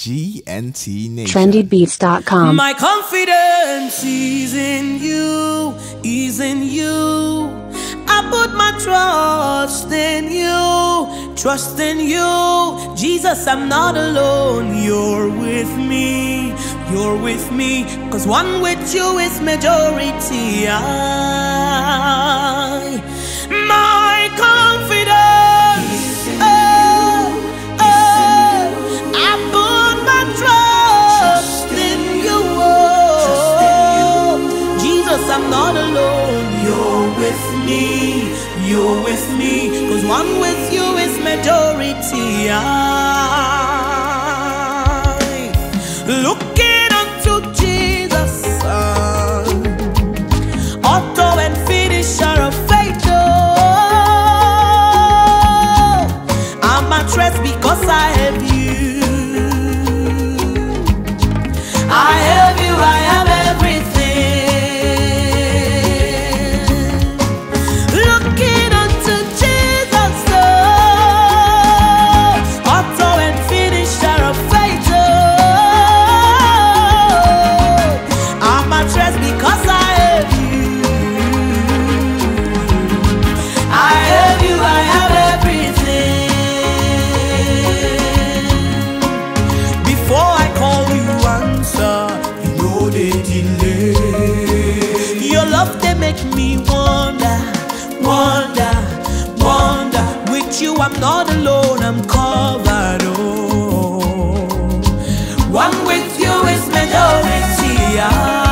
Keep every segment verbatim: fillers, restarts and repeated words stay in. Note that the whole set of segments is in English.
G N T Nation. trendy beats dot com. My confidence is in you, is in you. I put my trust in you, trust in you. Jesus, I'm not alone. You're with me, you're with me. Cause one with you is majority. I, my confidence, oh, oh, I put my trust in you. Oh, Jesus, I'm not alone. You're with me, you're with me. Cause one with you is majority. I, looking unto Jesus, uh, author and finisher of faith. Oh, I'm at rest because I have you. I have you, I have everything. Looking unto Jesus, oh, author and finisher of faith. Oh, I'm at rest because I have you. I have you, I have everything. Before I call you, answer. You know they delay. Your love, they make me wonder, wonder, wonder. With you, I'm not alone, I'm covered. Oh, one with you is majority. I,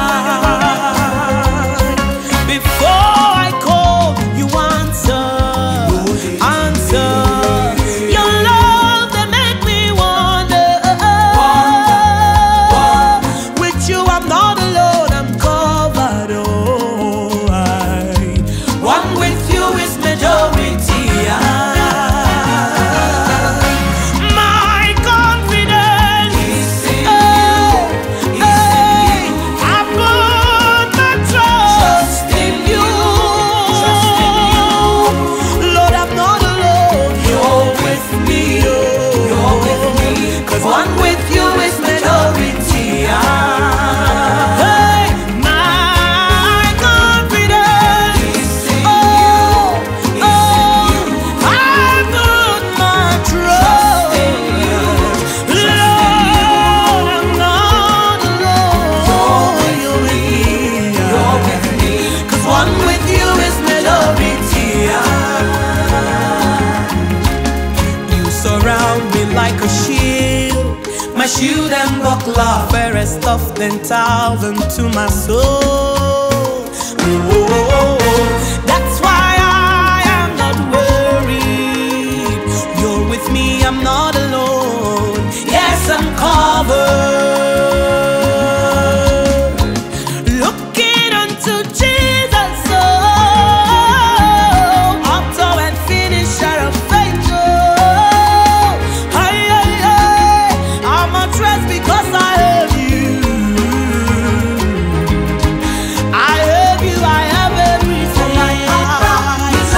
before I call, you answer, answer. Your love, they make me wonder. With you, I'm not alone, I'm covered. Oh, I, one with you is majority. I, my confidence, oh, hey, I put my trust in you. Lord, I'm not alone. You're with me. You're with me. Cause one with you is majority. I, hey, my confidence, oh, oh, I put my trust in you. Lord, I'm not alone. You're with me. You're with me. Cause one with you is majority. You surround me like a shield, my shield and buckler, fairest of ten thousand to my soul. Oh, that's why I am not worried. You're with me, I'm not alone. Yes, I'm covered. Looking unto Jesus, oh, author and finisher of faith. Oh, hey, hey, hey, I'm at rest because I have you. I have you, I have everything. My confidence,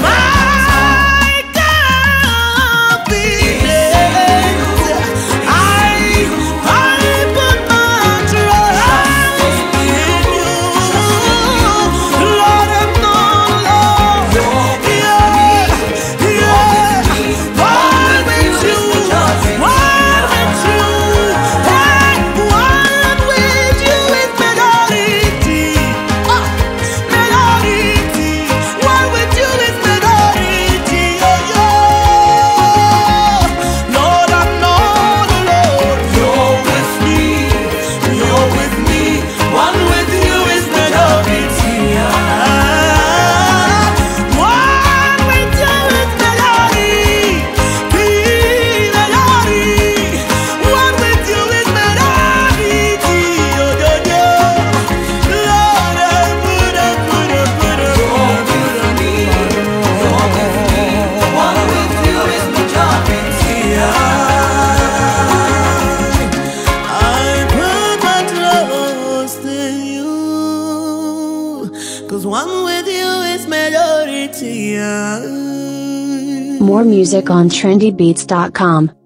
I, I put my trust in you. Lord, I'm not alone. Yeah, yeah. One with you, one with you. Hey, one with you is majority. Oh, majority. One with you is majority. Oh, yeah. Lord, I'm not alone. You're with me. You're with me. One with you is majority. Ah, one with you is majority. Be majority. One with you is majority. Oh, yeah, yeah. Lord, I put up, put up, put up. You're with me. You're with me. One with you is majority. I put my trust in you. Cause one with you is majority. More music on trendy beats dot com.